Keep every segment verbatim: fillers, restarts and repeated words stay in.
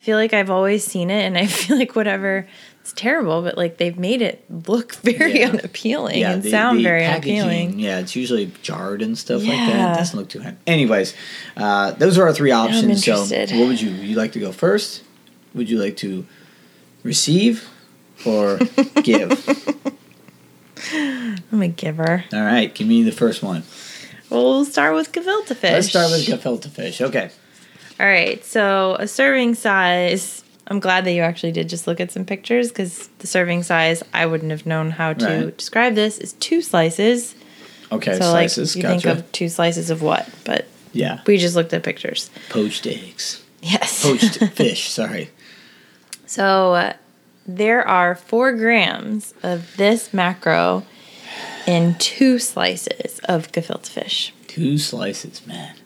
feel like I've always seen it, and I feel like whatever, it's terrible, but like they've made it look very yeah. unappealing yeah, and the, sound the very unappealing. Yeah, it's usually jarred and stuff yeah. like that. It doesn't look too high. Anyways, uh, those are our three options. So, what would you would you like to go first? Would you like to receive or give? I'm a giver. All right, give me the first one. Well, we'll start with gefilte fish. Let's start with gefilte fish. Okay. All right, so a serving size. I'm glad that you actually did just look at some pictures because the serving size, I wouldn't have known how to right. describe this, is two slices. Okay, so slices. Like, you gotcha. think of two slices of what? But yeah, we just looked at pictures. Poached eggs. Yes. Poached fish, sorry. So uh, there are four grams of this macro in two slices of gefilte fish. Two slices, man.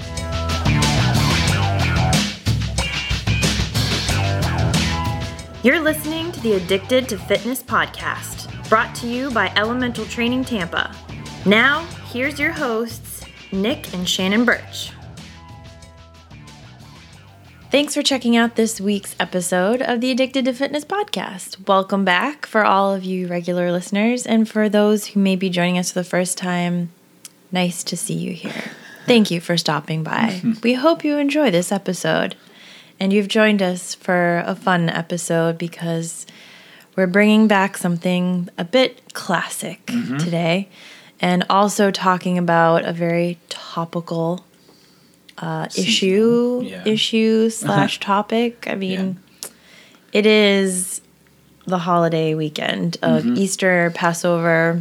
You're listening to the Addicted to Fitness podcast, brought to you by Elemental Training Tampa. Now, here's your hosts, Nick and Shannon Birch. Thanks for checking out this week's episode of the Addicted to Fitness podcast. Welcome back for all of you regular listeners, and for those who may be joining us for the first time, nice to see you here. Thank you for stopping by. We hope you enjoy this episode. And you've joined us for a fun episode because we're bringing back something a bit classic mm-hmm. today, and also talking about a very topical uh, issue, yeah. issue slash topic. I mean, yeah. it is the holiday weekend of mm-hmm. Easter, Passover,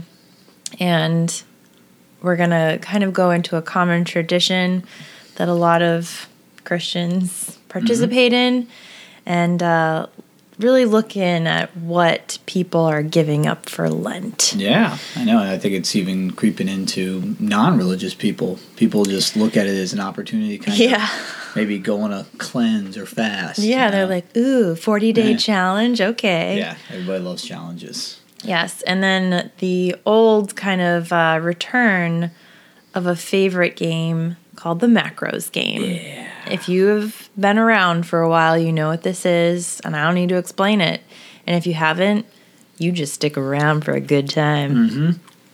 and we're going to kind of go into a common tradition that a lot of Christians participate mm-hmm. in, and uh, really look in at what people are giving up for Lent. Yeah, I know. I think it's even creeping into non-religious people. People just look at it as an opportunity to kind yeah. of maybe go on a cleanse or fast. Yeah, you know? They're like, ooh, forty-day yeah. challenge, okay. Yeah, everybody loves challenges. Yes, and then the old kind of uh, return of a favorite game called the Macros game. Yeah. If you have been around for a while, you know what this is, and I don't need to explain it. And if you haven't, you just stick around for a good time. Mm-hmm.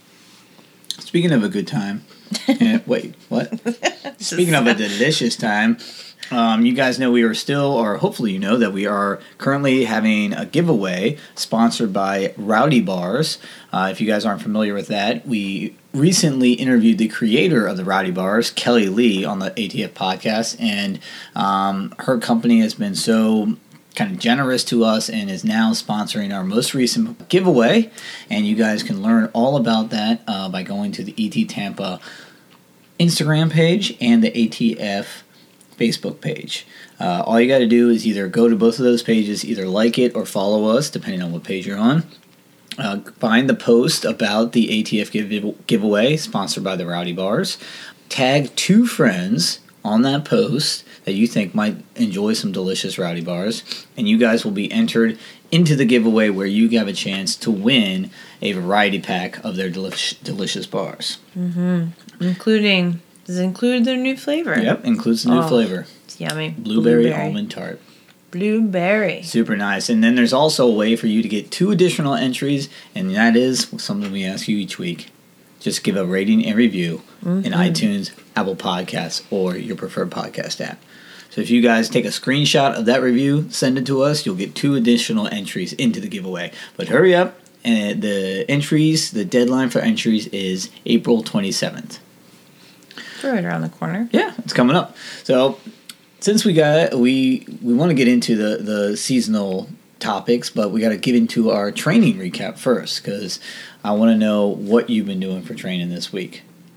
Speaking of a good time, yeah, wait, what? Speaking of a delicious time, um, you guys know we are still, or hopefully you know that we are currently having a giveaway sponsored by Rowdy Bars. Uh, if you guys aren't familiar with that, we recently interviewed the creator of the Rowdy Bars, Kelly Lee, on the A T F podcast, and um, her company has been so kind of generous to us and is now sponsoring our most recent giveaway, and you guys can learn all about that uh, by going to the E T Tampa Instagram page and the A T F Facebook page. Uh, all you got to do is either go to both of those pages, either like it or follow us, depending on what page you're on. Uh, find the post about the A T F give- giveaway sponsored by the Rowdy Bars. Tag two friends on that post that you think might enjoy some delicious Rowdy Bars, and you guys will be entered into the giveaway where you have a chance to win a variety pack of their delish- delicious bars. Mm-hmm. Including, does it include their new flavor? Yep, includes the new oh, flavor. It's yummy. Blueberry, Blueberry almond tart. Blueberry. Super nice. And then there's also a way for you to get two additional entries, and that is something we ask you each week. Just give a rating and review mm-hmm. in iTunes, Apple Podcasts, or your preferred podcast app. So if you guys take a screenshot of that review, send it to us, you'll get two additional entries into the giveaway. But hurry up. And the entries, the deadline for entries is April twenty-seventh. It's right around the corner. Yeah, it's coming up. So since we got we we want to get into the, the seasonal topics, but we got to get into our training recap first, because I want to know what you've been doing for training this week.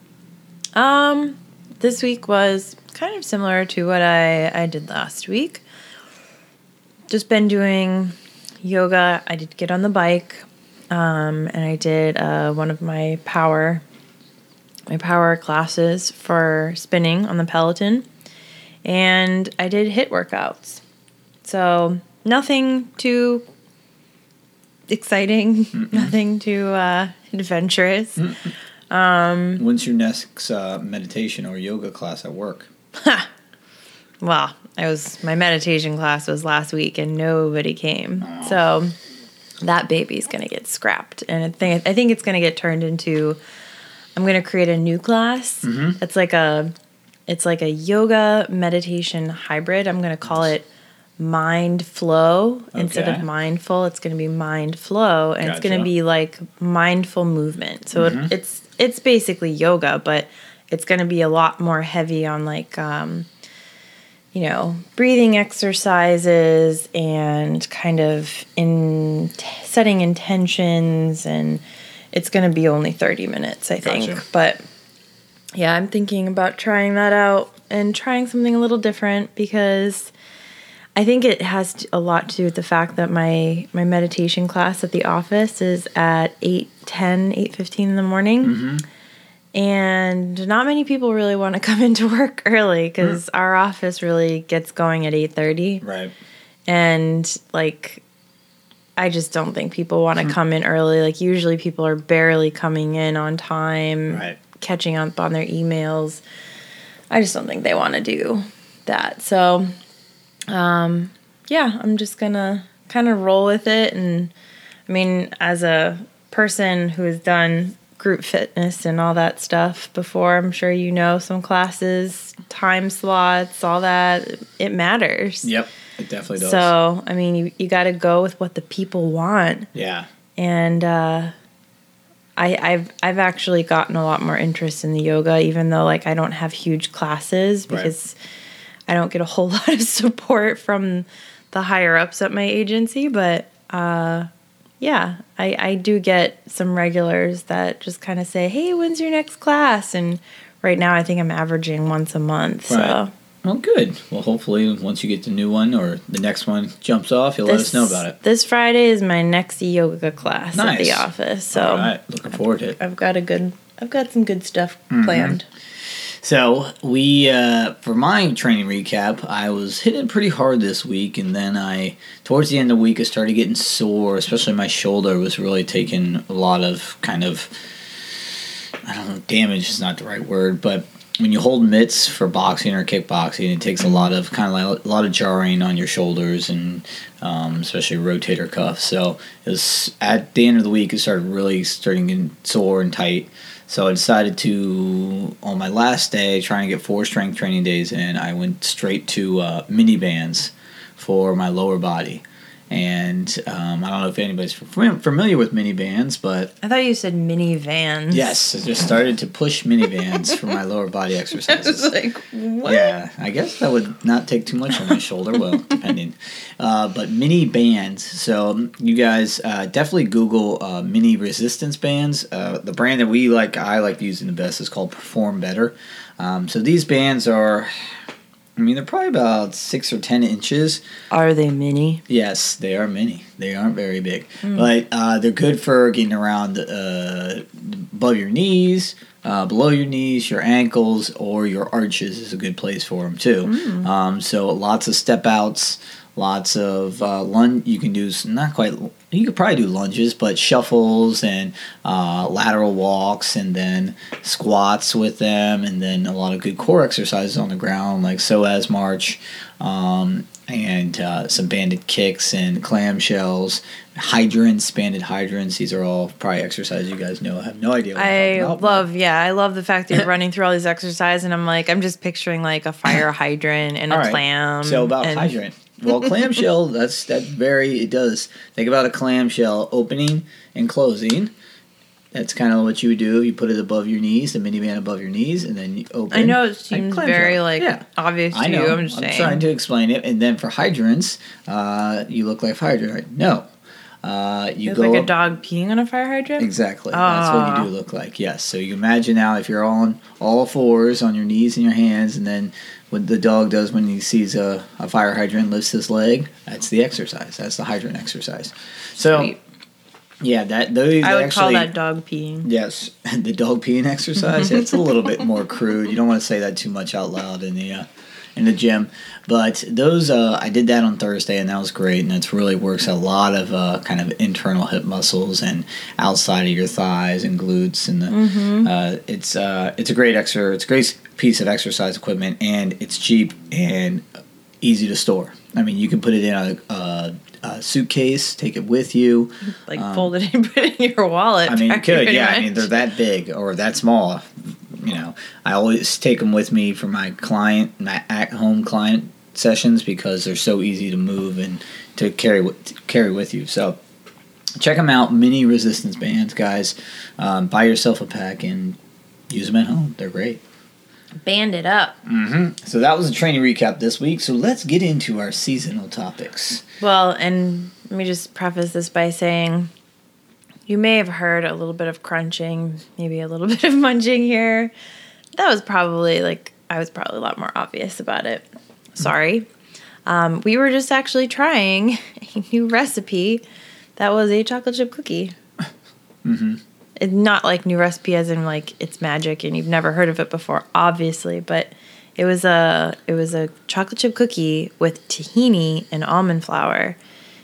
Um, this week was kind of similar to what I, I did last week. Just been doing yoga. I did get on the bike, um, and I did uh, one of my power my power classes for spinning on the Peloton, and I did HIIT workouts. So nothing too exciting, Mm-mm. nothing too uh, adventurous. Um, When's your next uh, meditation or yoga class at work? Ha! well, I was my meditation class was last week and nobody came. Oh. So that baby's going to get scrapped. And I think I think it's going to get turned into I'm going to create a new class. Mm-hmm. It's like a it's like a yoga meditation hybrid. I'm going to call it Mind Flow instead Okay. of mindful. It's going to be Mind Flow, and it's going Gotcha. to be like mindful movement. So Mhm. it, it's it's basically yoga, but it's going to be a lot more heavy on like um, you know, breathing exercises and kind of in t- setting intentions, and it's going to be only thirty minutes, I think. Gotcha. But yeah, I'm thinking about trying that out and trying something a little different because I think it has t- a lot to do with the fact that my my meditation class at the office is at eight ten, eight fifteen in the morning. Mm-hmm. And not many people really want to come into work early because our office really gets going at eight thirty. Right. And like I just don't think people want to come in early. Like usually people are barely coming in on time, Right. catching up on their emails. I just don't think they want to do that. So um yeah, I'm just going to kind of roll with it. And I mean, as a person who has done group fitness and all that stuff before, I'm sure you know some classes, time slots, all that, it matters. Yep. It definitely does. So, I mean, you, you got to go with what the people want. Yeah. And uh, I, I've I've actually gotten a lot more interest in the yoga, even though like I don't have huge classes because I don't get a whole lot of support from the higher ups at my agency. But uh, yeah, I, I do get some regulars that just kind of say, "Hey, when's your next class?" And right now, I think I'm averaging once a month. Right. So. Well, good. Well, hopefully, once you get the new one or the next one jumps off, you'll let us know about it. This Friday is my next yoga class Nice. at the office. So All right. Looking forward to it. I've got a good I've got some good stuff Mm-hmm. planned. So we, uh, for my training recap, I was hitting pretty hard this week, and then I, towards the end of the week, I started getting sore, especially my shoulder was really taking a lot of kind of, I don't know, damage is not the right word, but when you hold mitts for boxing or kickboxing, it takes a lot of kind of like a lot of jarring on your shoulders and um, especially rotator cuffs. So it was at the end of the week, it started really starting getting sore and tight. So I decided to, on my last day, try and get four strength training days in. I went straight to uh, mini bands for my lower body. And um, I don't know if anybody's fam- familiar with mini bands, but I thought you said minivans. yes, I just started to push mini bands for my lower body I exercises. was like, what? Yeah, I guess that would not take too much on my shoulder. Well, depending. Uh, but mini bands. So um, you guys uh, definitely Google uh, mini resistance bands. Uh, the brand that we like, I like using the best, is called Perform Better. Um, so these bands are, I mean, they're probably about six or ten inches. Are they mini? Yes, they are mini. They aren't very big, but uh, they're good for getting around uh, above your knees, uh, below your knees, your ankles, or your arches is a good place for them too. Um, so lots of step outs, lots of uh, lunge. You can do some, not quite. You could probably do lunges, but shuffles and uh, lateral walks, and then squats with them, and then a lot of good core exercises on the ground like psoas march. Um, and uh, some banded kicks and clamshells, hydrants, banded hydrants. These are all probably exercises you guys know. I have no idea what I'm I talking about, love, yeah, I love the fact that you're running through all these exercises, and I'm like, I'm just picturing like a fire hydrant and All a right. clam. So about and- hydrant. Well, clamshell, that's that very, it does. Think about a clamshell opening and closing. That's kind of what you would do. You put it above your knees, the minivan above your knees, and then you open. I know it like seems clamshell. very like Yeah. obvious to I know. you. I'm just I'm saying. trying to explain it. And then for hydrants, uh, you look like a hydrant. No. Uh, you You go look like a up- dog peeing on a fire hydrant? Exactly. That's what Ah. you do look like. Yes. So you imagine now if you're on all fours on your knees and your hands, and then what the dog does when he sees a, a fire hydrant, lifts his leg. That's the exercise. That's the hydrant exercise. So Sweet. yeah, that those I would actually. call that dog peeing. Yes, the dog peeing exercise. It's a little bit more crude. You don't want to say that too much out loud in the uh, in the gym. But those, uh, I did that on Thursday, and that was great. And it really works a lot of uh, kind of internal hip muscles and outside of your thighs and glutes. And the, Mm-hmm. uh, it's uh, it's a great exercise. It's a great piece of exercise equipment, and it's cheap and easy to store. I mean, you can put it in a, a, a suitcase, take it with you. Like um, fold it and put it in your wallet. I mean, you could, yeah. Much. I mean, they're that big or that small. You know, I always take them with me for my client, my at-home client sessions because they're so easy to move and to carry to carry with you. So check them out, mini resistance bands, guys. Um, buy yourself a pack and use them at home. They're great. Band it up. Mm-hmm. So that was a training recap this week. So let's get into our seasonal topics. Well, and let me just preface this by saying you may have heard a little bit of crunching, maybe a little bit of munching here. That was probably like, I was probably a lot more obvious about it. Sorry. Um, we were just actually trying a new recipe that was a chocolate chip cookie. Mm-hmm. It's not like new recipe as in like it's magic and you've never heard of it before, obviously, but it was a it was a chocolate chip cookie with tahini and almond flour,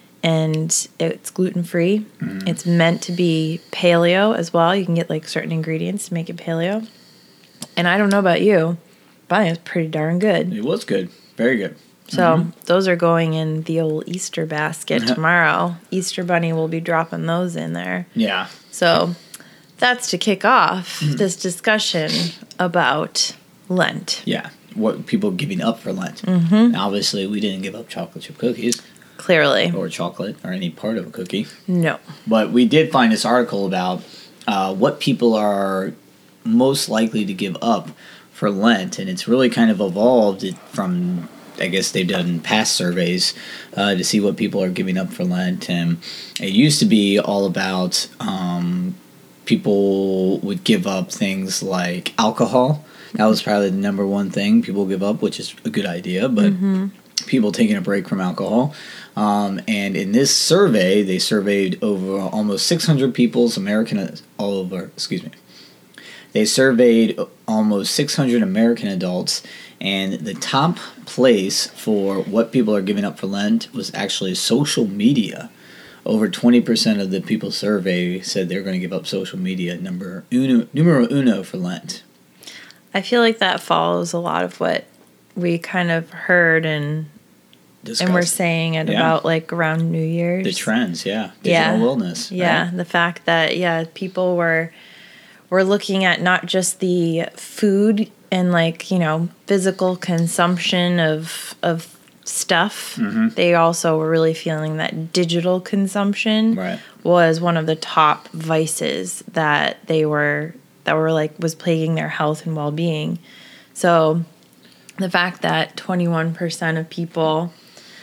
and it's gluten free. Mm. It's meant to be paleo as well. You can get like certain ingredients to make it paleo. And I don't know about you, but I think it's pretty darn good. It was good, very good. So mm-hmm. those are going in the old Easter basket Uh-huh. tomorrow. Easter Bunny will be dropping those in there. Yeah. So that's to kick off this discussion about Lent. Yeah. What people giving up for Lent. Mm-hmm. And obviously, we didn't give up chocolate chip cookies. Clearly. Or chocolate or any part of a cookie. No. But we did find this article about uh, what people are most likely to give up for Lent. And it's really kind of evolved from, I guess they've done past surveys uh, to see what people are giving up for Lent. And it used to be all about um, people would give up things like alcohol. That was probably the number one thing people give up, which is a good idea, but mm-hmm. people taking a break from alcohol. Um, and in this survey, they surveyed over almost six hundred people's American, all over, excuse me. They surveyed almost six hundred American adults, and the top place for what people are giving up for Lent was actually social media. Over twenty percent of the people surveyed said they're going to give up social media, number uno, numero uno for Lent. I feel like that follows a lot of what we kind of heard and Discussed. and we're saying at yeah. about like around New Year's. The trends, yeah. Digital yeah. wellness. Yeah, right? The fact that, yeah, people were were looking at not just the food and like, you know, physical consumption of of stuff. Mm-hmm. They also were really feeling that digital consumption right. was one of the top vices that they were that were like was plaguing their health and well-being. So the fact that twenty-one percent of people,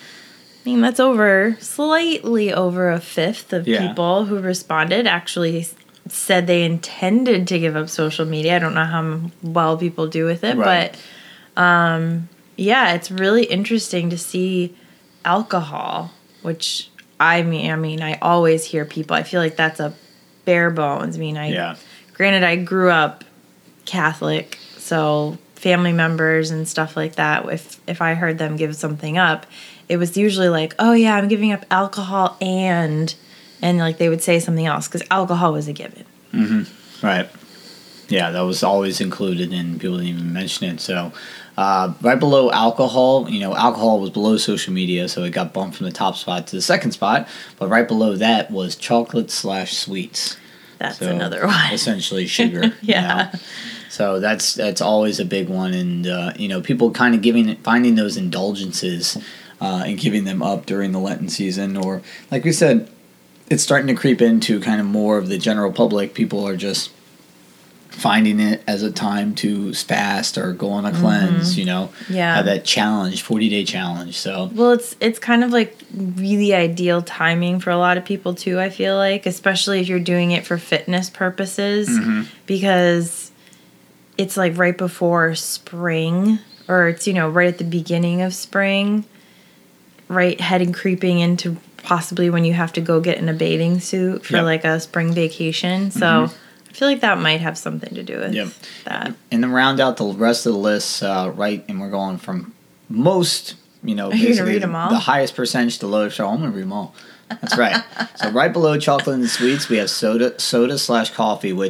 I mean, that's over slightly over a fifth of yeah. people who responded actually said they intended to give up social media. I don't know how well people do with it, right. but um, yeah, it's really interesting to see alcohol, which I mean, I mean, I always hear people. I feel like that's a bare bones. I mean, I yeah. granted I grew up Catholic, so family members and stuff like that. If if I heard them give something up, it was usually like, oh yeah, I'm giving up alcohol and. And, like, they would say something else because alcohol was a given. Mm-hmm. Right. Yeah, that was always included and people didn't even mention it. So, uh, right below alcohol, you know, alcohol was below social media, so it got bumped from the top spot to the second spot. But right below that was chocolate slash sweets. That's so another one. Essentially sugar. yeah. You know? So that's that's always a big one. And, uh, you know, people kind of giving finding those indulgences uh, and giving them up during the Lenten season. Or, like we said, it's starting to creep into kind of more of the general public. People are just finding it as a time to fast or go on a cleanse, mm-hmm. you know, yeah. have that challenge, forty-day challenge. So well, it's it's kind of like really ideal timing for a lot of people too, I feel like, especially if you're doing it for fitness purposes, mm-hmm. because it's like right before spring, or it's, you know, right at the beginning of spring, right heading creeping into possibly when you have to go get in a bathing suit for yep. like a spring vacation. So mm-hmm. I feel like that might have something to do with yep. that. And then round out the rest of the list, uh, right, and we're going from most, you know, basically read the, them all? the highest percentage to lowest. So I'm going to read them all. That's right. So right below chocolate and sweets, we have soda soda slash coffee, which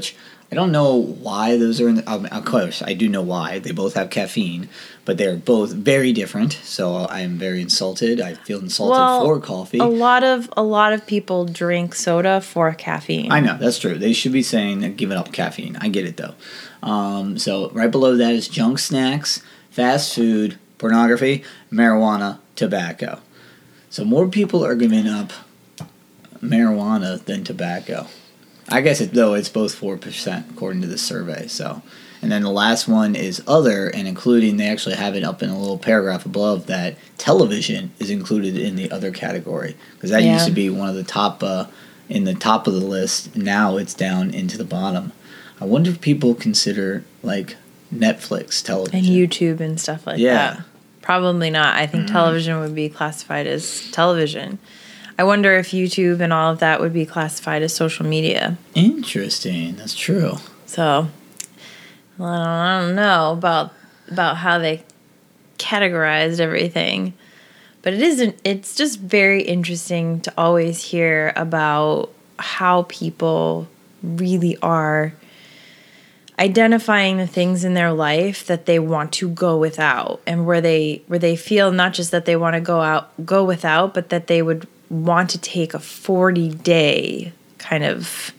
I don't know why those are in the, um, of course, I do know why. They both have caffeine, but they're both very different, so I am very insulted. I feel insulted well, for coffee. A lot of a lot of people drink soda for caffeine. I know, that's true. They should be saying they're giving up caffeine. I get it, though. Um, so right below that is junk snacks, fast food, pornography, marijuana, tobacco. So more people are giving up marijuana than tobacco. I guess it, though it's both four percent according to this survey. So, and then the last one is other, and including, they actually have it up in a little paragraph above that television is included in the other category, because that yeah. used to be one of the top uh, in the top of the list. Now it's down into the bottom. I wonder if people consider like Netflix television and YouTube and stuff like yeah. that. Probably not. I think mm-hmm. television would be classified as television. I wonder if YouTube and all of that would be classified as social media. Interesting. That's true. So, well, I, don't, I don't know about about how they categorized everything, but it isn't. It's just very interesting to always hear about how people really are identifying the things in their life that they want to go without, and where they where they feel not just that they want to go out go without, but that they would want to take a forty day kind of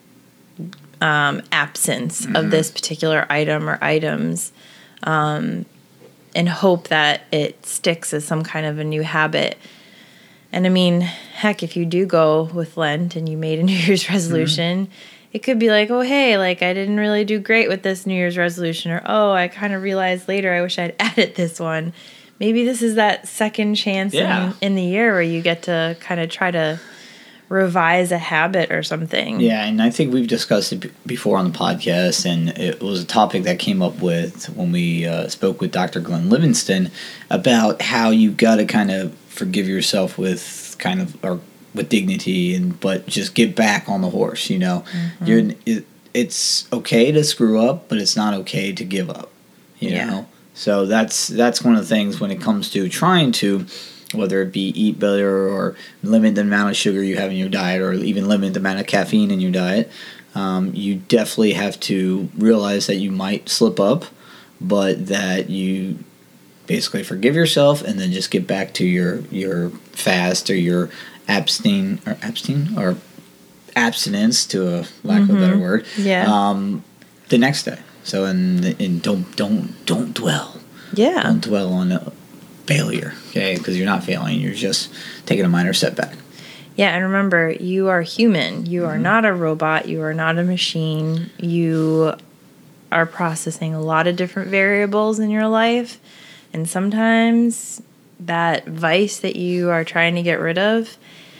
um, absence mm-hmm. of this particular item or items, um, and hope that it sticks as some kind of a new habit. And I mean, heck, if you do go with Lent and you made a New Year's resolution, mm-hmm. it could be like, oh, hey, like I didn't really do great with this New Year's resolution, or oh, I kind of realized later I wish I'd added this one. Maybe this is that second chance yeah. in, in the year where you get to kind of try to revise a habit or something. Yeah, and I think we've discussed it b- before on the podcast, and it was a topic that came up with when we uh, spoke with Doctor Glenn Livingston about how you've got to kind of forgive yourself with kind of, or with dignity, and but just get back on the horse, you know. Mm-hmm. You're it, it's okay to screw up, but it's not okay to give up, you yeah. know. So that's that's one of the things when it comes to trying to, whether it be eat better or limit the amount of sugar you have in your diet, or even limit the amount of caffeine in your diet, um, you definitely have to realize that you might slip up, but that you basically forgive yourself and then just get back to your your fast or your abstain or abstain or abstinence, to a lack mm-hmm. of a better word. Yeah. Um, the next day. So and and don't don't don't dwell. Yeah. Don't dwell on uh, failure, okay? Because you're not failing. You're just taking a minor setback. Yeah, and remember, you are human. You are mm-hmm. not a robot. You are not a machine. You are processing a lot of different variables in your life, and sometimes that vice that you are trying to get rid of,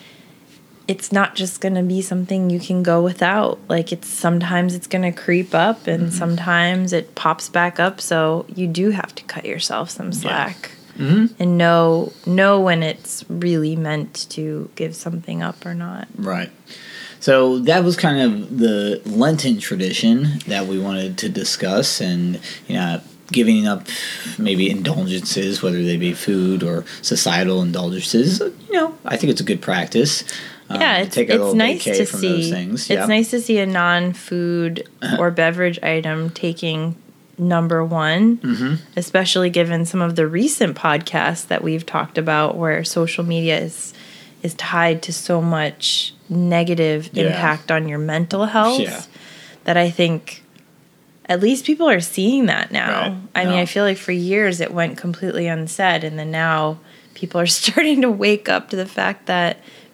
it's not just going to be something you can go without. Like, it's sometimes it's going to creep up, and mm-hmm. sometimes it pops back up. So you do have to cut yourself some slack, yeah. mm-hmm. and know know when it's really meant to give something up or not. Right. So that was kind of the Lenten tradition that we wanted to discuss, and you know, giving up maybe indulgences, whether they be food or societal indulgences. You know, I think it's a good practice. Um, yeah, it's, take a it's nice vacay to from see. Those things. It's yeah. nice to see a non-food or beverage item taking number one, mm-hmm. especially given some of the recent podcasts that we've talked about, where social media is is tied to so much negative yeah. impact on your mental health. Yeah. That I think at least people are seeing that now. Right. I no. mean, I feel like for years it went completely unsaid, and then now people are starting to wake up to the fact that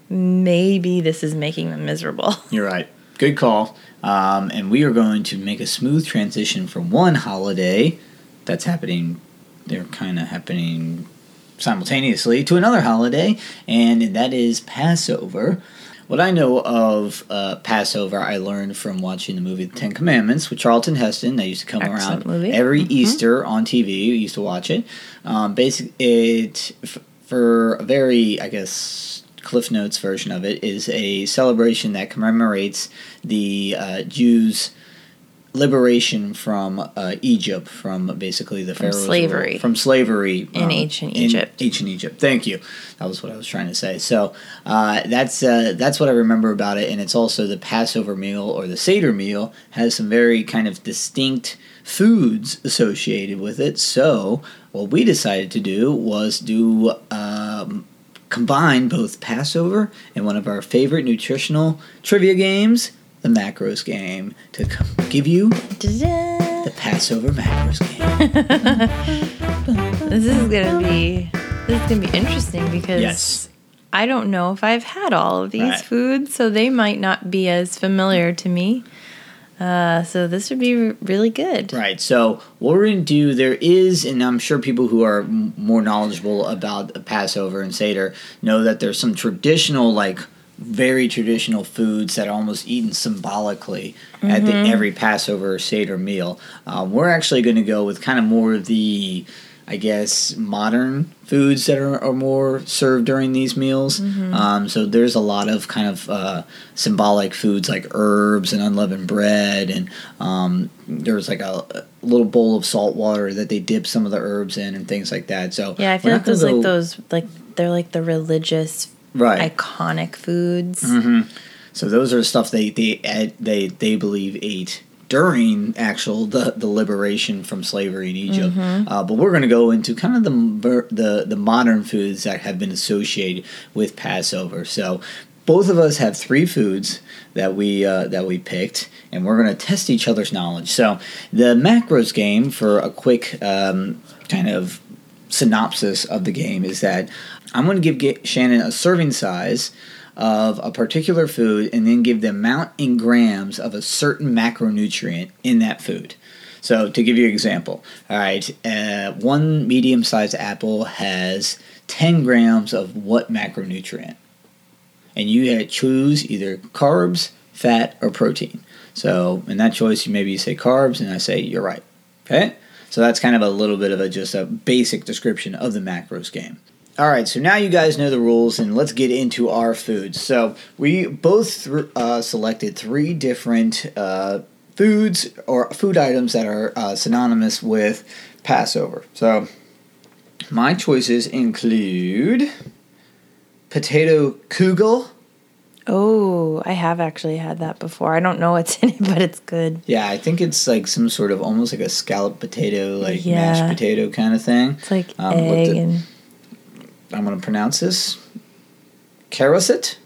maybe this is making them miserable. You're right. Good call. Um, and we are going to make a smooth transition from one holiday that's happening, they're kind of happening simultaneously, to another holiday, and that is Passover. What I know of uh, Passover, I learned from watching the movie The Ten Commandments with Charlton Heston. That used to come Excellent around movie. every mm-hmm. Easter on T V. We used to watch it. Um, basically, it, f- for a very, I guess, Cliff Notes version of it, is a celebration that commemorates the uh, Jews' liberation from uh, Egypt, from basically the pharaohs, slavery. rule, from slavery in um, ancient Egypt. In ancient Egypt. Thank you. That was what I was trying to say. So uh, that's uh, that's what I remember about it, and it's also the Passover meal or the Seder meal has some very kind of distinct foods associated with it. So what we decided to do was do um, combine both Passover and one of our favorite nutritional trivia games, the macros game, to give you Da-da. the Passover macros game. This is gonna be this is gonna be interesting because yes. I don't know if I've had all of these right. foods, so they might not be as familiar to me. Uh, so this would be r- really good. Right. So what we're going to do, there is, and I'm sure people who are m- more knowledgeable about Passover and Seder know that there's some traditional, like, very traditional foods that are almost eaten symbolically mm-hmm. at the, every Passover or Seder meal. Um, we're actually going to go with kind of more of the, I guess, modern foods that are, are more served during these meals. Mm-hmm. Um, so there's a lot of kind of uh, symbolic foods like herbs and unleavened bread, and um, there's like a, a little bowl of salt water that they dip some of the herbs in and things like that. So yeah, I feel like those go, like those like they're like the religious. Right. Iconic foods. Mm-hmm. So those are stuff they they they they believe ate during actual the, the liberation from slavery in Egypt. Mm-hmm. Uh, but we're going to go into kind of the the the modern foods that have been associated with Passover. So both of us have three foods that we uh, that we picked, and we're going to test each other's knowledge. So the macros game, for a quick um, kind of synopsis of the game, is that I'm going to give Shannon a serving size of a particular food and then give the amount in grams of a certain macronutrient in that food. So to give you an example, all right, uh, one medium-sized apple has ten grams of what macronutrient? And you had to choose either carbs, fat, or protein. So in that choice, you maybe you say carbs, and I say you're right. Okay? So that's kind of a little bit of a just a basic description of the macros game. All right, so now you guys know the rules, and let's get into our foods. So we both th- uh, selected three different uh, foods or food items that are uh, synonymous with Passover. So my choices include potato kugel. Oh, I have actually had that before. I don't know what's in it, but it's good. Yeah, I think it's like some sort of almost like a scalloped potato, like yeah. mashed potato kind of thing. It's like um, egg the, and... I'm going to pronounce this. Karasit?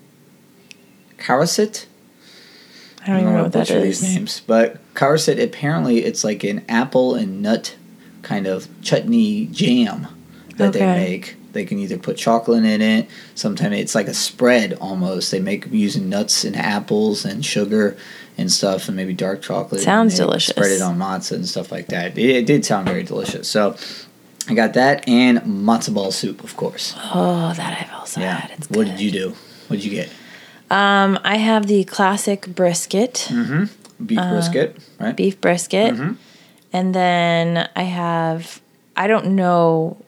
Karasit? I don't even know what that is. These names, but karasit, apparently it's like an apple and nut kind of chutney jam that okay. they make. They can either put chocolate in it. Sometimes it's like a spread almost. They make using nuts and apples and sugar and stuff, and maybe dark chocolate. Sounds delicious. Spread it on matzah and stuff like that. It, it did sound very delicious. So I got that and matzo ball soup, of course. Oh, that I've also yeah. had. It's what good. did you do? What did you get? Um, I have the classic brisket. Mm-hmm. Beef uh, brisket, right? Beef brisket. Mm-hmm. And then I have, I don't know,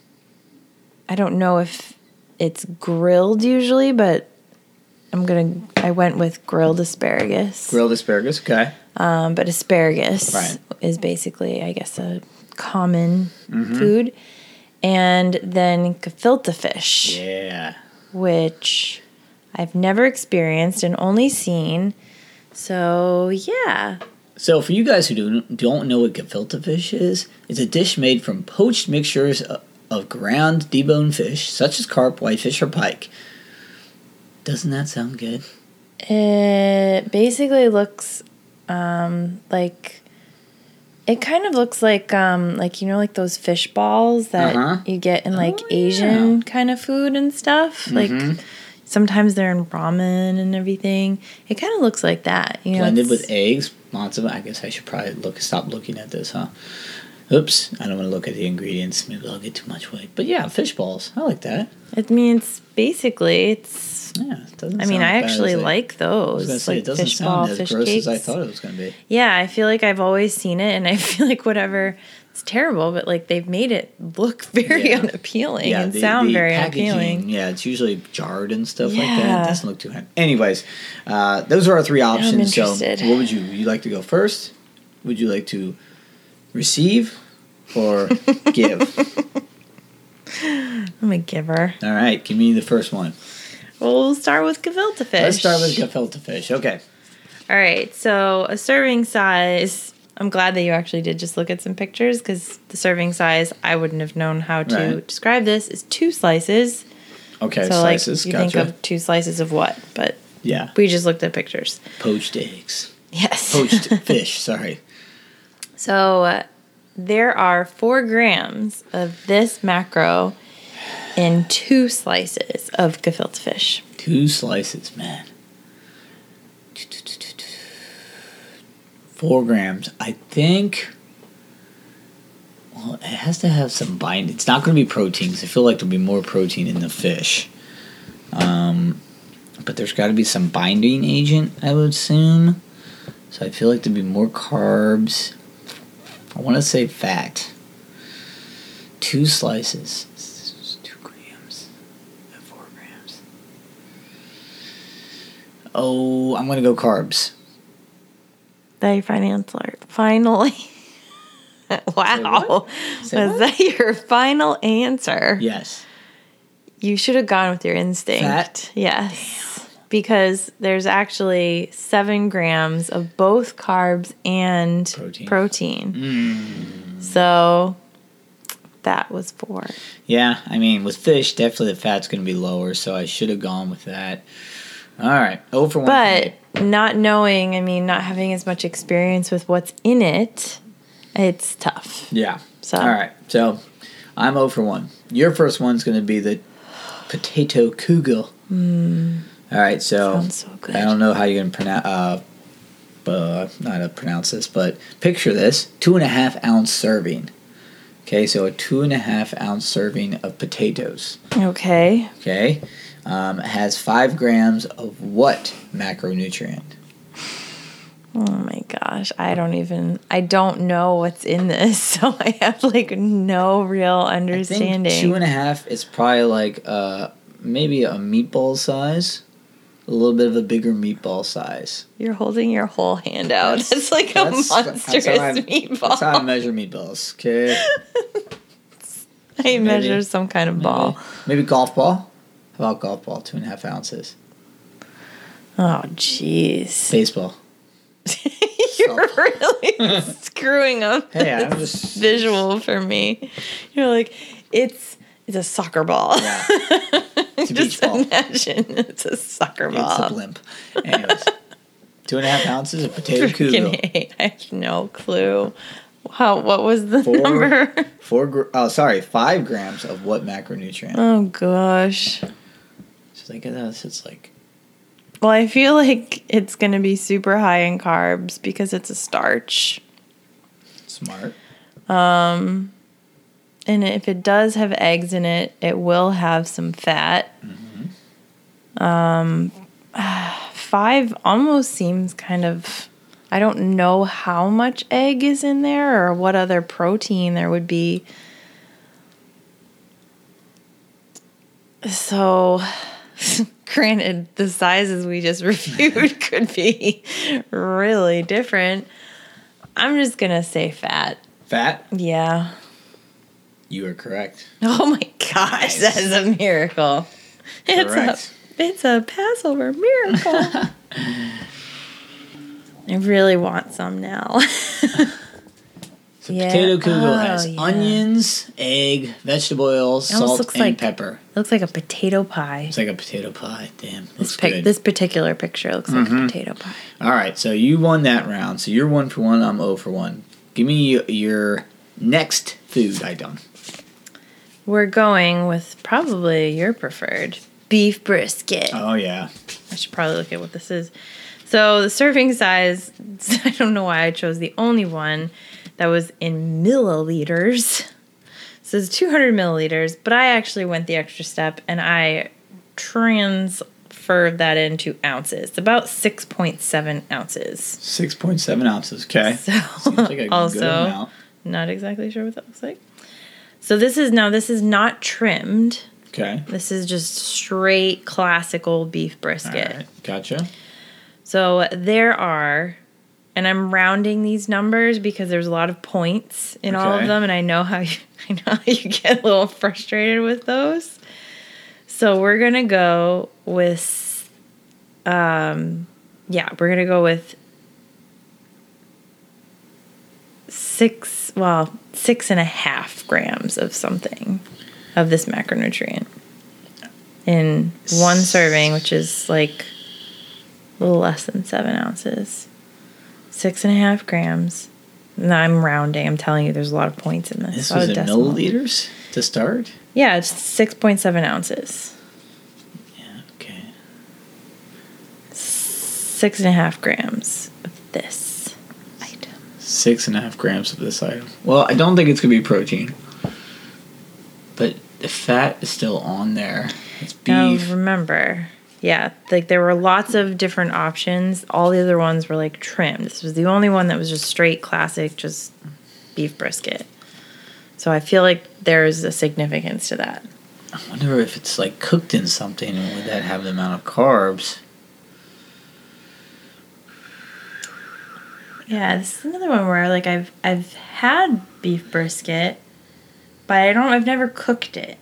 I don't know if it's grilled usually, but I'm going to, I went with grilled asparagus. Grilled asparagus, okay. Um, but asparagus right. is basically, I guess, a common mm-hmm. food. And then gefilte fish. Yeah. Which I've never experienced and only seen. So, yeah. So, for you guys who don't, don't know what gefilte fish is, it's a dish made from poached mixtures of, of ground deboned fish, such as carp, whitefish, or pike. Doesn't that sound good? It basically looks um, like... It kind of looks like, um, like you know, like those fish balls that uh-huh. you get in, like, oh, Asian yeah. kind of food and stuff. Mm-hmm. Like, sometimes they're in ramen and everything. It kind of looks like that. You know, blended with eggs, lots of it. I guess I should probably look stop looking at this, huh? Oops, I don't want to look at the ingredients. Maybe I'll get too much weight. But yeah, fish balls. I like that. I mean, it's basically, it's... Yeah, it doesn't I mean, I actually like, like those. I was going to say, like it doesn't fish sound ball, as fish gross cakes. as I thought it was going to be. Yeah, I feel like I've always seen it, and I feel like whatever... It's terrible, but, like, they've made it look very yeah. unappealing yeah, and the, sound the very unappealing. Yeah, it's usually jarred and stuff yeah. like that. It doesn't look too hard. Anyways, uh, those are our three options. I'm interested. So what would you... Would you like to go first? would you like to receive or give? I'm a giver. All right, give me the first one. Well, we'll start with gefilte fish. Let's start with gefilte fish. Okay. All right, so a serving size. I'm glad that you actually did just look at some pictures because the serving size, I wouldn't have known how to right. describe this, is two slices. Okay, so slices. Like, you gotcha. think of two slices of what? But yeah, we just looked at pictures. Poached eggs. Yes. Poached fish, sorry. So uh, there are four grams of this macro in two slices of gefilte fish. Two slices, man. Four grams. I think. Well, it has to have some bind. It's not going to be protein because I feel like there'll be more protein in the fish. Um, but there's got to be some binding agent, I would assume. So I feel like there'd be more carbs. I want to say fat. Two slices. Two grams. Four grams. Oh, I'm going to go carbs. That your final answer? Finally. Wow. Say Was what? that your final answer? Yes. You should have gone with your instinct. Fat? Yes. Damn. Because there's actually seven grams of both carbs and Protein. protein. Mm. So that was four. Yeah, I mean, with fish, definitely the fat's going to be lower, so I should have gone with that. All right. Oh for one. But not knowing, I mean, not having as much experience with what's in it, it's tough. Yeah. So. All right. So I'm oh for one. Your first one's going to be the potato kugel. Mm. All right. So, sounds so good. I don't know how you're going to pronounce, uh, uh, not how to pronounce this, but picture this: two and a half ounce serving. Okay, so a two and a half ounce serving of potatoes. Okay. Okay, um, it has five grams of what macronutrient? Oh my gosh, I don't even, I don't know what's in this, so I have like no real understanding. I think two and a half is probably like uh, maybe a meatball size, a little bit of a bigger meatball size. You're holding your whole hand out. That's, it's like a that's, monstrous that's how I, meatball. That's how I measure meatballs, okay? I maybe, measure some kind of maybe, ball. Maybe golf ball? How about golf ball? Two and a half ounces. Oh, jeez. Baseball. You're really screwing up Hey, I'm this just visual for me. You're like, it's it's a soccer ball. Yeah. It's a Just beach ball. imagine it's a soccer ball. It's a blimp. Anyways, two and a half ounces of potato kugel. Freaking A. I have no clue. How? What was the Four, number? Four. Gr- oh, sorry, five grams of what macronutrient? Oh gosh. So think of this. It's like. Well, I feel like it's going to be super high in carbs because it's a starch. Smart. Um, and if it does have eggs in it, it will have some fat. Mm-hmm. Um, five almost seems kind of. I don't know how much egg is in there or what other protein there would be. So. Granted, the sizes we just reviewed could be really different. I'm just going to say fat. Fat? Yeah. You are correct. Oh my gosh, that is a miracle. It's Correct. a, it's a Passover miracle. I really want some now. So Yeah. potato kugel Oh, has yeah. onions, egg, vegetable oils, It almost salt, looks and like- pepper. Looks like a potato pie. It's like a potato pie. Damn, This, looks pic- good. this particular picture looks like a potato pie. All right, so you won that round. So you're one for one. I'm zero for one. Give me your next food item. We're going with probably your preferred beef brisket. Oh yeah. I should probably look at what this is. So the serving size, I don't know why I chose the only one that was in milliliters. It says two hundred milliliters, but I actually went the extra step and I transferred that into ounces. It's about six point seven ounces. Six point seven ounces. Okay. So Seems like a also, good amount. not exactly sure what that looks like. So this is, now this is not trimmed. Okay. This is just straight classical beef All brisket. right. Gotcha. So there are and I'm rounding these numbers because there's a lot of points in all Okay. of them, and I know how you, I know how you get a little frustrated with those. So we're gonna go with, um, yeah, we're gonna go with six, well, six and a half grams of something, of this macronutrient in one serving, which is like a little less than seven ounces. Six and a half grams. No, I'm rounding. I'm telling you, there's a lot of points in this. This a lot was of in decimal. milliliters to start? Yeah, it's six point seven ounces. Yeah, okay. Six and a half grams of this item. Six and a half grams of this item. Well, I don't think it's going to be protein. But the fat is still on there. It's beef. Now, remember, yeah, like there were lots of different options. All the other ones were like trimmed. This was the only one that was just straight classic, just beef brisket. So I feel like there's a significance to that. I wonder if it's like cooked in something and would that have the amount of carbs? Yeah, this is another one where like I've I've had beef brisket, but I don't I've never cooked it.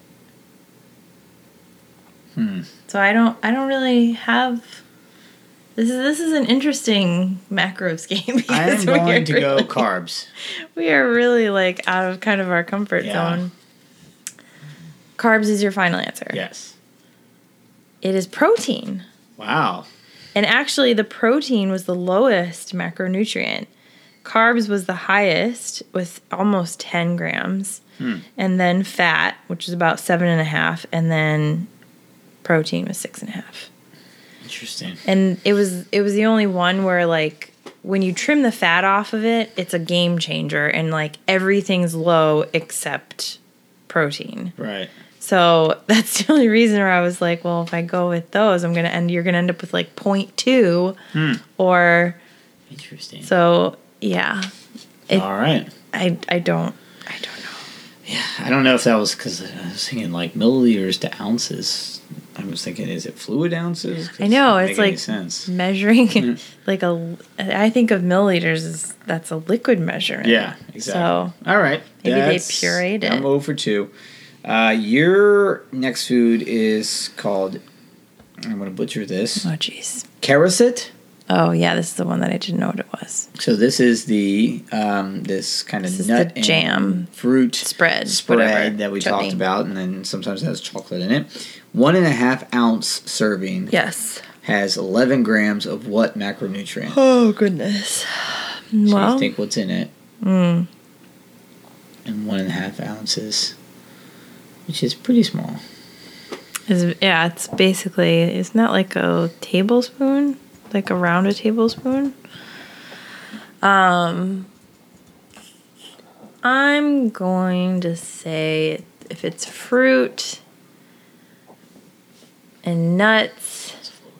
Hmm. So I don't I don't really have this is this is an interesting macros game. I am because we going are to go really- carbs. We are really like out of kind of our comfort Yeah. zone. Carbs is your final answer. Yes. It is protein. Wow. And actually, the protein was the lowest macronutrient. Carbs was the highest with almost ten grams. Hmm. And then fat, which is about seven and a half. And then protein was six and a half. Interesting. And it was it was the only one where, like, when you trim the fat off of it, it's a game changer. And, like, everything's low except protein. Right. So that's the only reason where I was like, well, if I go with those, I'm gonna end. You're gonna end up with like point two, Hmm. or Interesting. so. Yeah, it, All right. I I don't I don't know. Yeah, I don't know if that was because I was thinking like milliliters to ounces. I was thinking, is it fluid ounces? 'Cause I know it it's doesn't make like any sense. measuring Mhm. like a. I think of milliliters as that's a liquid measurement. Yeah, exactly. So all right, maybe they That's- pureed it. I'm zero for two. Uh, your next food is called. I'm going to butcher this. oh jeez. Kerasit. Oh yeah, this is the one that I didn't know what it was. So this is the um, this kind This of is nut the and jam fruit spread, spread whatever, that we chutney. talked about, and then sometimes it has chocolate in it. One and a half ounce serving Yes. has eleven grams of what macronutrient? Oh goodness. So you Well. think what's in it? Mm. And one and a half ounces, which is pretty small. Is yeah, it's basically isn't that like a tablespoon, like around a tablespoon. Um, I'm going to say if it's fruit and nuts.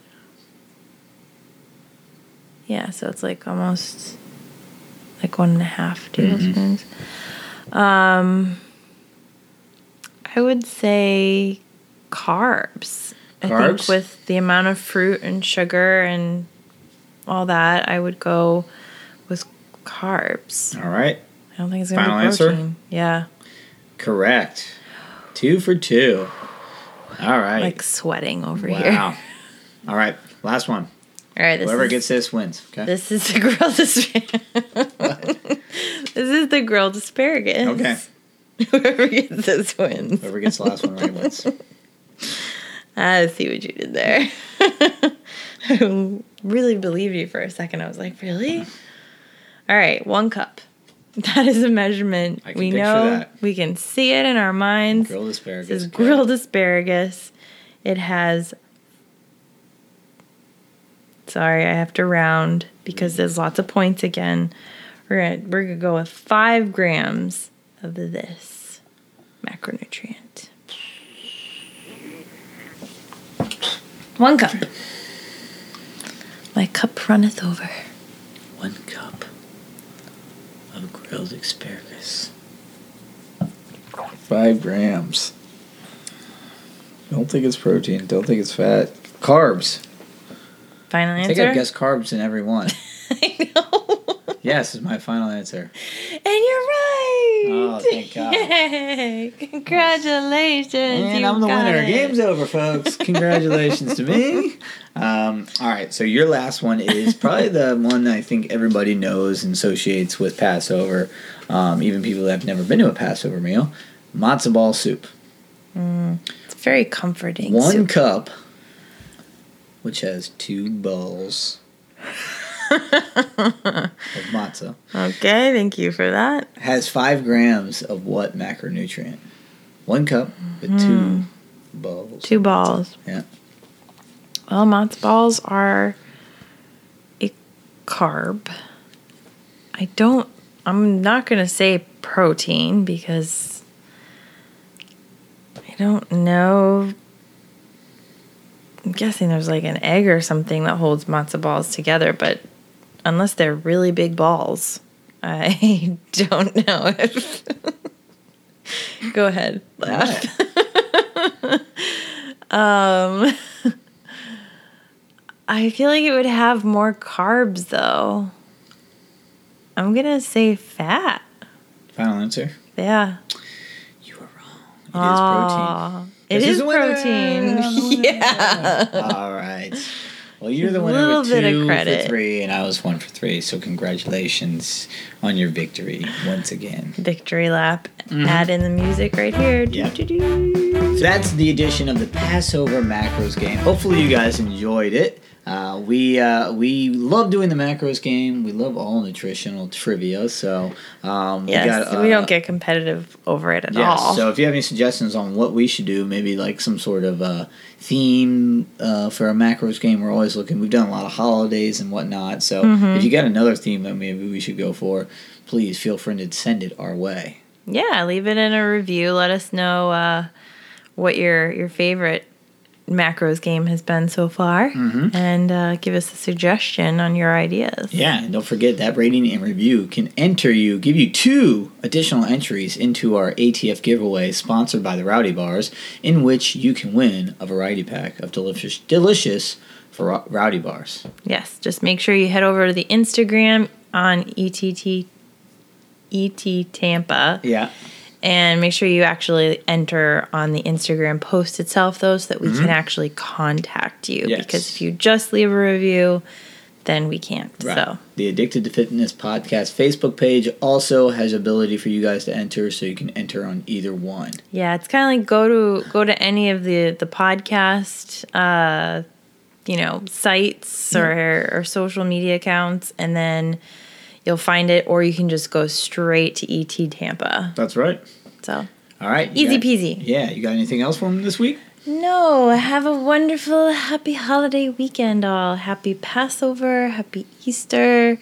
Yeah, so it's like almost like one and a half tablespoons. Um, I would say carbs. I Carbs? think with the amount of fruit and sugar and all that, I would go with carbs. All right, I don't think it's gonna Final be answer? protein. Yeah, correct. Two for two. All right. like sweating over wow. here. All right, last one. All right, this Whoever is, gets this wins. Okay. this is the grilled asparagus. This is the grilled asparagus. Okay. Whoever gets this wins. Whoever gets the last one right wins. I see what you did there. I really believed you for a second. I was like, really? All right, one cup. That is a measurement. I can we picture know that. we can see it in our minds. Grilled asparagus. This is okay. grilled asparagus. It has. Sorry, I have to round because there's lots of points again. We're gonna we're gonna go with five grams of this macronutrient. One cup. My cup runneth over. One cup of grilled asparagus. Five grams. Don't think it's protein. Don't think it's fat. Carbs. Final I answer. think I've guessed carbs in every one. I know. Yes is my final answer. And you're right. Oh, thank God. Yay. Congratulations. And you I'm the got winner. it. Game's over, folks. Congratulations to me. Um, all right, so your last one is probably the one I think everybody knows and associates with Passover, um, even people that have never been to a Passover meal. Matzo ball soup. Mm, it's very comforting. One soup. cup, which has two bowls of matzah. Okay, thank you for that. Has five grams of what macronutrient? One cup with Mm. two bowls. Two balls. Yeah. Well, matzo balls are a carb. I don't, I'm not going to say protein because I don't know. I'm guessing there's like an egg or something that holds matzo balls together, but unless they're really big balls, I don't know if. Go ahead, laugh. um, I feel like it would have more carbs though. I'm gonna say fat. Final answer? Yeah. You were wrong. It Aww. is protein. It is protein. Yeah. All right. Well, you're the A winner little with bit of two credit. for three, and I was one for three. So congratulations on your victory once again. Victory lap. Mhm. Add in the music right here. Yeah. Doo-doo-doo. So that's the edition of the Passover Macros game. Hopefully you guys enjoyed it. Uh, we uh, we love doing the Macros game. We love all nutritional trivia. So um, Yes, we, got, uh, we don't get competitive over it at yes, all. so if you have any suggestions on what we should do, maybe like some sort of uh, theme uh, for a Macros game, we're always looking. We've done a lot of holidays and whatnot. So Mhm. if you got another theme that maybe we should go for, please feel free to send it our way. Yeah, leave it in a review. Let us know uh, what your your favorite macros game has been so far, Mhm. and uh, give us a suggestion on your ideas. Yeah, and don't forget that rating and review can enter you, give you two additional entries into our A T F giveaway sponsored by the Rowdy Bars, in which you can win a variety pack of delicious, delicious for Rowdy Bars. Yes, just make sure you head over to the Instagram on E T T E T Tampa. Yeah. And make sure you actually enter on the Instagram post itself, though, so that we Mhm. can actually contact you. Yes. Because if you just leave a review, then we can't. Right. So The Addicted to Fitness podcast Facebook page also has ability for you guys to enter, so you can enter on either one. yeah, it's kind of like go to go to any of the the podcast, uh, you know, sites or or social media accounts, and then you'll find it, or you can just go straight to E T Tampa. That's right. So All right. you easy got- peasy. Yeah. You got anything else for them this week? No, have a wonderful, happy holiday weekend, all. Happy Passover, happy Easter,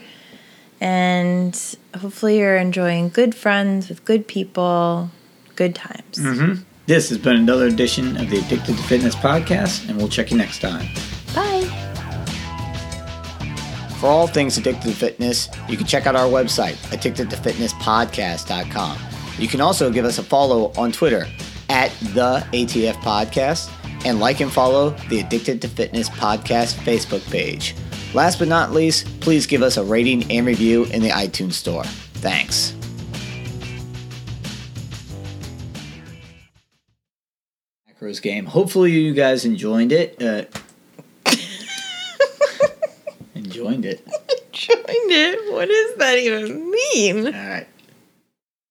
and hopefully you're enjoying good friends with good people, good times. Mm-hmm. This has been another edition of the Addicted to Fitness podcast, and we'll check you next time. Bye. For all things Addicted to Fitness, you can check out our website, addicted to fitness podcast dot com. You can also give us a follow on Twitter at the A T F Podcast, and like and follow the Addicted to Fitness Podcast Facebook page. Last but not least, please give us a rating and review in the iTunes store. Thanks. Macros game. Hopefully you guys enjoyed it. Uh, enjoyed it. Joined it. What does that even mean? All right.